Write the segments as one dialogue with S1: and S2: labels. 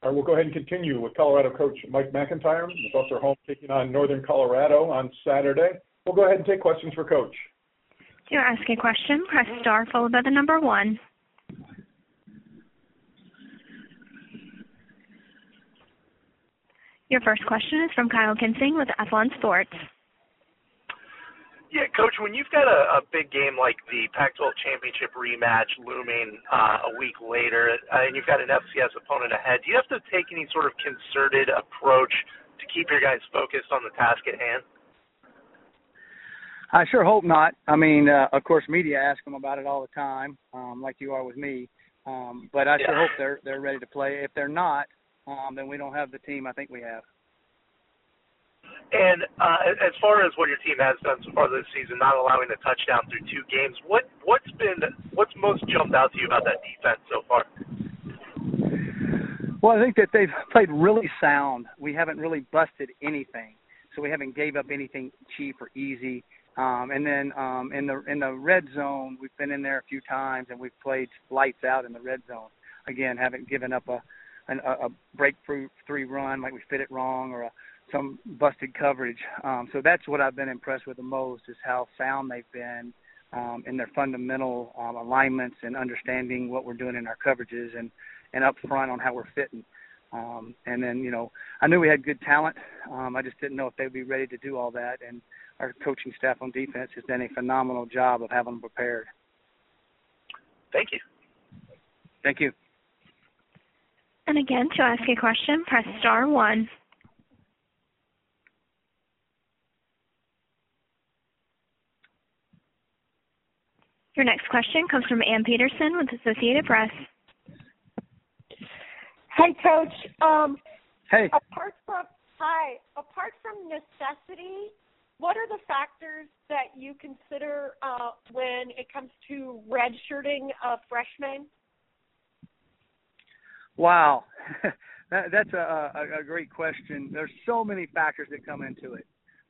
S1: All right, we'll go ahead and continue with Colorado coach Mike McIntyre. The Buffs are home taking on Northern Colorado on Saturday. We'll go ahead and take questions for Coach.
S2: To ask a question, press star followed by the number 1. Your first question is from Kyle Kinsing with Athlon Sports.
S3: Yeah, Coach, when you've got a big game like the Pac-12 Championship rematch looming a week later, and you've got an FCS opponent ahead, do you have to take any sort of concerted approach to keep your guys focused on the task at hand?
S4: I sure hope not. I mean, of course, media ask them about it all the time, like you are with me. But I sure hope they're ready to play. If they're not, then we don't have the team I think we have.
S3: And as far as what your team has done so far this season, not allowing a touchdown through 2 games, what's most jumped out to you about that defense so far?
S4: Well, I think that they've played really sound. We haven't really busted anything, so we haven't gave up anything cheap or easy. And then in the red zone, we've been in there a few times, and we've played lights out in the red zone. Again, haven't given up a breakthrough 3 run like we fit it wrong or some busted coverage. So that's what I've been impressed with the most is how sound they've been in their fundamental alignments and understanding what we're doing in our coverages and up front on how we're fitting. And then, I knew we had good talent. I just didn't know if they'd be ready to do all that. And our coaching staff on defense has done a phenomenal job of having them prepared.
S3: Thank you.
S4: Thank you.
S2: And again, to ask a question, press star 1. Your next question comes from Ann Peterson with Associated Press.
S5: Hey, Coach.
S4: Hey.
S5: Apart from necessity, what are the factors that you consider when it comes to redshirting a freshman?
S4: Wow. That's a great question. There's so many factors that come into it.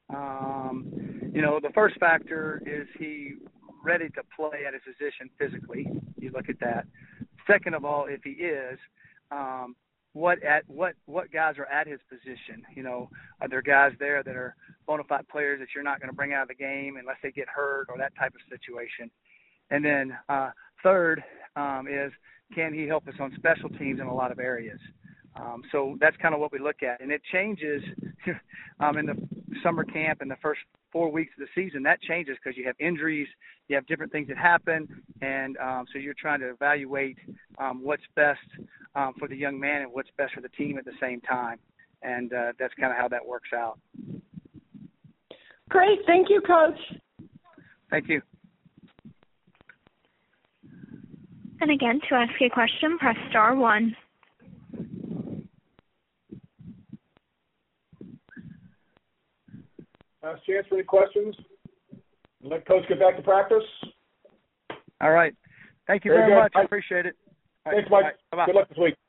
S4: The first factor is he ready to play at his position physically. You look at that. Second of all, if he is, what guys are at his position? Are there guys there that are bona fide players that you're not going to bring out of the game unless they get hurt or that type of situation? And then third is, can he help us on special teams in a lot of areas? So that's kind of what we look at. And it changes in the summer camp and the first 4 weeks of the season. That changes because you have injuries, you have different things that happen, and so you're trying to evaluate what's best for the young man and what's best for the team at the same time. And that's kind of how that works out.
S5: Great. Thank you, Coach.
S4: Thank you.
S2: And again, to ask a question, press star 1.
S1: Last chance for any questions? Let Coach get back to practice.
S4: All right. Thank you very much. I appreciate it.
S1: Thanks, Mike.
S4: Bye-bye.
S1: Good luck this week.